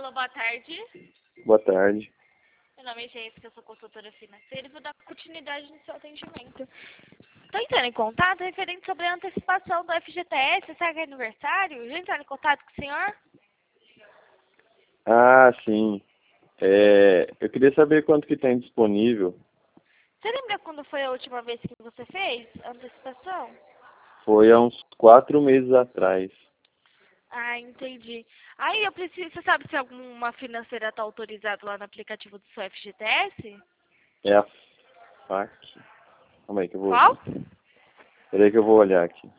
Alô, boa tarde. Boa tarde. Meu nome é Jéssica, eu sou consultora financeira e vou dar continuidade no seu atendimento. Estou entrando em contato referente sobre a antecipação do FGTS, será que é aniversário? Já entraram em contato com o senhor? Ah, sim. Eu queria saber quanto que tem disponível. Você lembra quando foi a última vez que você fez a antecipação? Foi há uns 4 meses atrás. Ah, entendi. Aí eu preciso, você sabe se alguma financeira está autorizada lá no aplicativo do seu FGTS? É a FAC. Calma aí que eu vou Qual? ver. Peraí que eu vou olhar aqui.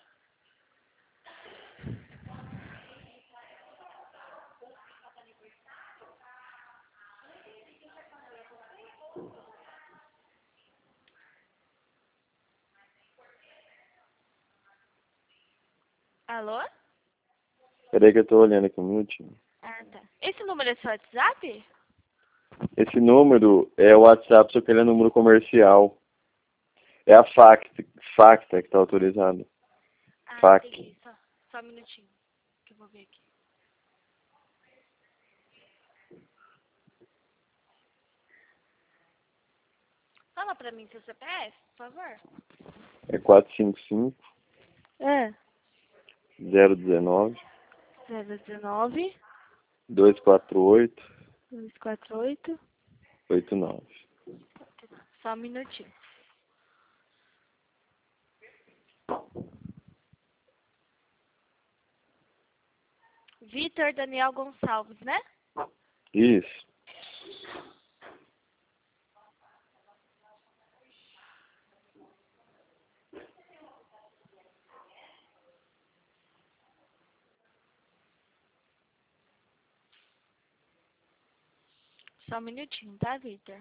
Alô? Peraí que eu tô olhando aqui um minutinho. Ah, tá. Esse número é seu WhatsApp? Esse número é o WhatsApp, só que ele é número comercial. É a Facta que tá autorizado. Ah, FAC. entendi. Só um minutinho, que eu vou ver aqui. Fala pra mim seu CPF, por favor. É 455 É. 019 019 248 248. 89. Só um minutinho. Vitor Daniel Gonçalves, né? Isso. Só um minutinho, tá, Vitor?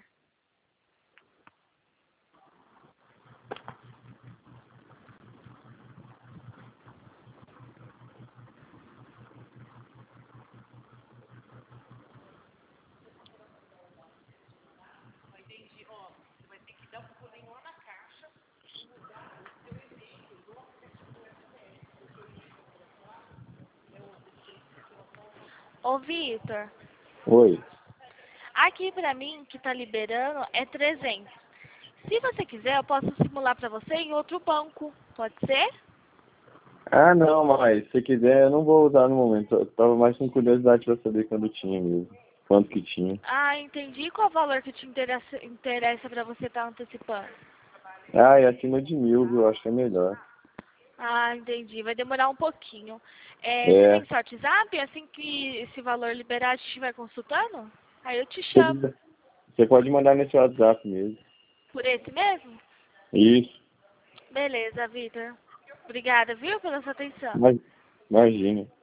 Ô, Vitor, Oi. aqui pra mim, que tá liberando, é 300. Se você quiser, eu posso simular pra você em outro banco. Pode ser? Ah, não, mas se quiser, eu não vou usar no momento. Eu tava mais com curiosidade pra saber quando tinha mesmo. Quanto que tinha. Ah, entendi. Qual o valor que te interessa pra você estar antecipando? Ah, é acima de 1.000, viu? Acho que é melhor. Ah, entendi. Vai demorar um pouquinho. Você É. tem seu WhatsApp? Assim que esse valor liberar, a gente estiver consultando? Aí eu te Se chamo. quiser, você pode mandar nesse WhatsApp mesmo. Por esse mesmo? Isso. Beleza, Vitor. Obrigada, viu, pela sua atenção. Imagina.